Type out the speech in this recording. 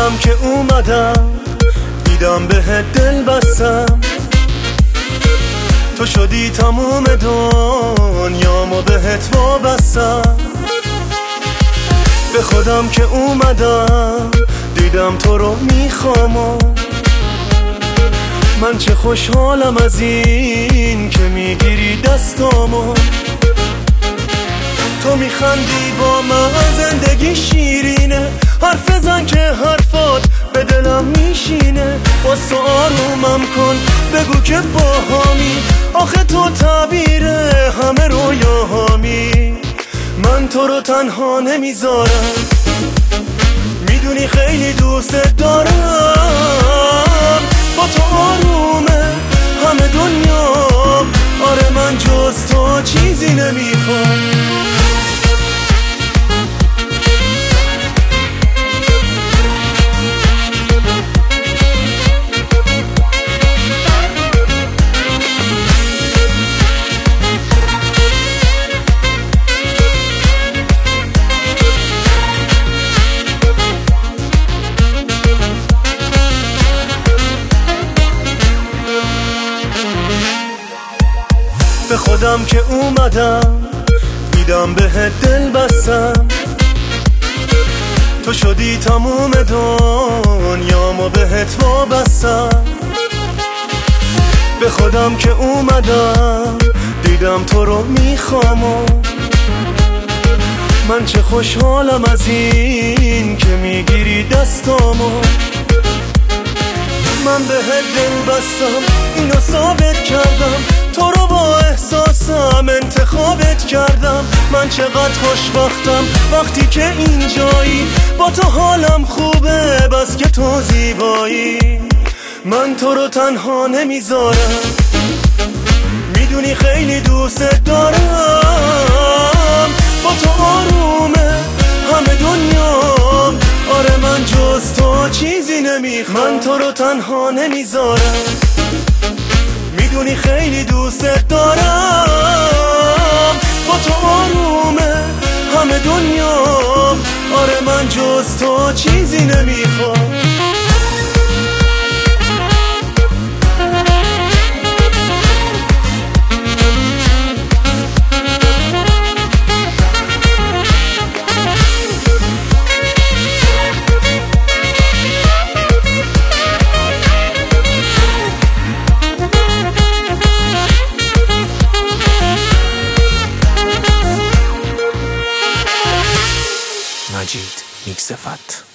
خودم که اومدم دیدم بهت دل بستم، تو شدی تموم دنیامو بهت وابستم. به خودم که اومدم دیدم تو رو میخوام، من چه خوشحالم از این که میگیری دستامو. تو میخندی با من، زندگی شیرینه، حرف زن که حرفات به دلم میشینه. واسه آرومم کن بگو که باهامی، آخه تو تعبیر همه رویاهامی. من تو رو تنها نمیذارم، میدونی خیلی دوست دارم. با تو آرومه همه دنیام، آره من جز تو چیزی نمیخوام. به خودم که اومدم دیدم بهت دل بستم، تو شدی تموم دنیامو بهت وابستم. به خودم که اومدم دیدم تو رو میخوام، من چه خوشحالم از این که میگیری دستامو. من بهت دل بستم، اینو ثابت کردم، تو رو با احساسم انتخابت کردم. من چقدر خوشبختم وقتی که اینجایی، با تو حالم خوبه بس که تو زیبایی. من تو رو تنها نمیذارم، میدونی خیلی دوست دارم. با تو آرومه همه دنیام، آره من جز تو چیزی نمیخوام. من تو رو تنها نمیذارم، میدونی خیلی دوست دارم. با تو آرومه همه دنیام، آره من جز تو چیزی نمیخوام. مجید میکس فت.